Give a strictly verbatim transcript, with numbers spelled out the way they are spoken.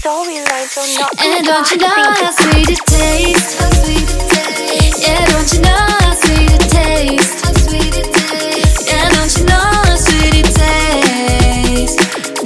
storylines are not. And don't you know how sweet it tastes? Yeah, don't you know?